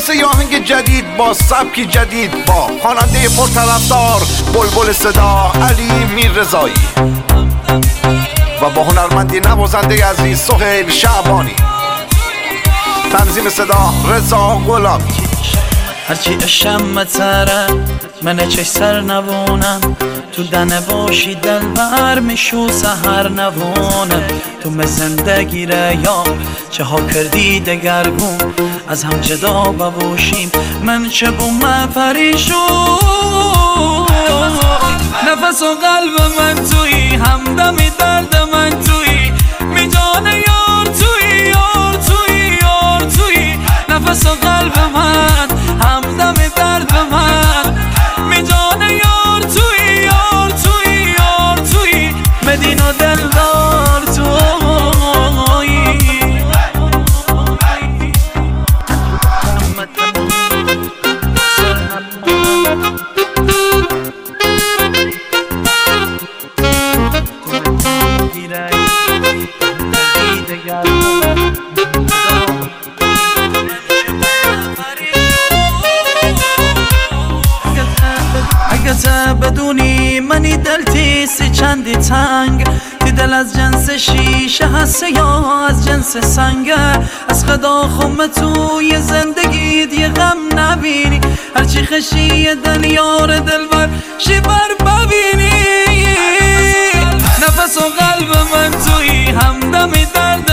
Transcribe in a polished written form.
واسه یه آهنگ جدید با سبکی جدید با خواننده پرطرفدار بلبل صدا علی میررضایی و با هنرمندی نوازنده عزیز سهیل شعبانی. تنظیم صدا رضا غلامی. هرچی اشم تره من چش سر نوونم، تو دنه باشی دلبر میشو سهر نوونم. تو من زندگی یا چه ها کردی دگرگون، از هم جدا بباشیم من چه بوم پریشون. نفس و قلب من توی، همدم درد من توی، میدان یار توی، یار توی، یار توی. نفس و قلب من، همدم درد من، میدان یار توی، یار توی، یار توی. مدین و دلدار توی. اگه بدونی منی دلتی سی چندی تنگ، تی دل از جنس شیشه هست یا از جنس سنگه. از خدا خم توی زندگیت یه غم نبینی، هرچی خشی دنیار دلبر شیبر ببینی. نفس و قلب من توی، همدم درد